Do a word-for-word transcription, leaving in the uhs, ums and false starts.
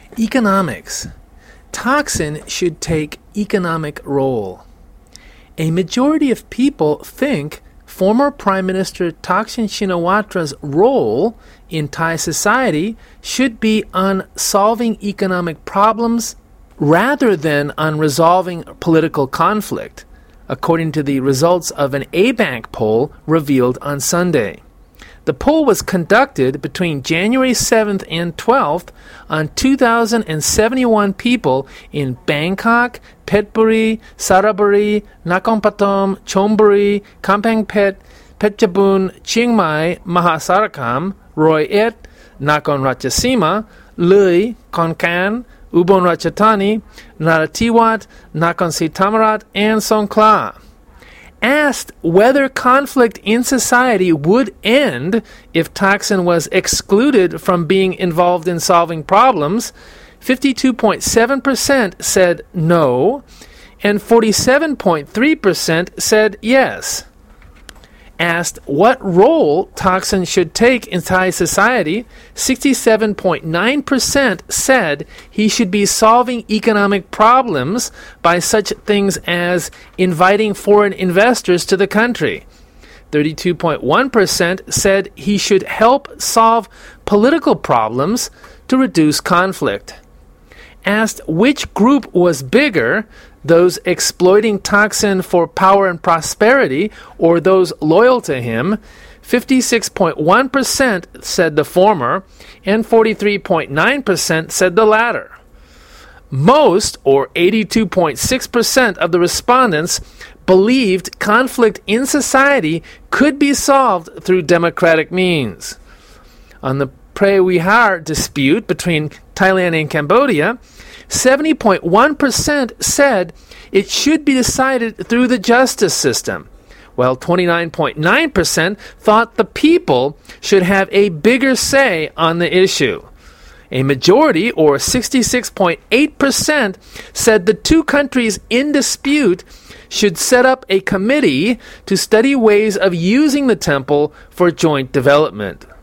Economics. Thaksin should take economic role. A majority of people think former Prime Minister Thaksin Shinawatra's role in Thai society should be on solving economic problems rather than on resolving political conflict, according to the results of an A-Bank poll revealed on Sunday. The poll was conducted between January seventh and twelfth on two thousand seventy-one people in Bangkok, Phetchaburi, Saraburi, Nakhon Pathom, Chonburi, Kamphaeng Phet, Phetchabun, Chiang Mai, Mahasarakam, Roi Et, Nakhon Ratchasima, Lui, Khon Kaen, Ubon Ratchathani, Narathiwat, Nakhon Si Thammarat, and Songkhla. Asked whether conflict in society would end if Thaksin was excluded from being involved in solving problems, fifty-two point seven percent said no, and forty-seven point three percent said yes. Asked what role Thaksin should take in Thai society, sixty-seven point nine percent said he should be solving economic problems by such things as inviting foreign investors to the country. thirty-two point one percent said he should help solve political problems to reduce conflict. Asked which group was bigger, those exploiting Thaksin for power and prosperity or those loyal to him, fifty-six point one percent said the former and forty-three point nine percent said the latter. Most, or eighty-two point six percent of the respondents, believed conflict in society could be solved through democratic means. On the Preah-Vihear dispute between Thailand and Cambodia, seventy point one percent said it should be decided through the justice system, while twenty-nine point nine percent thought the people should have a bigger say on the issue. A majority, or sixty-six point eight percent, said the two countries in dispute should set up a committee to study ways of using the temple for joint development.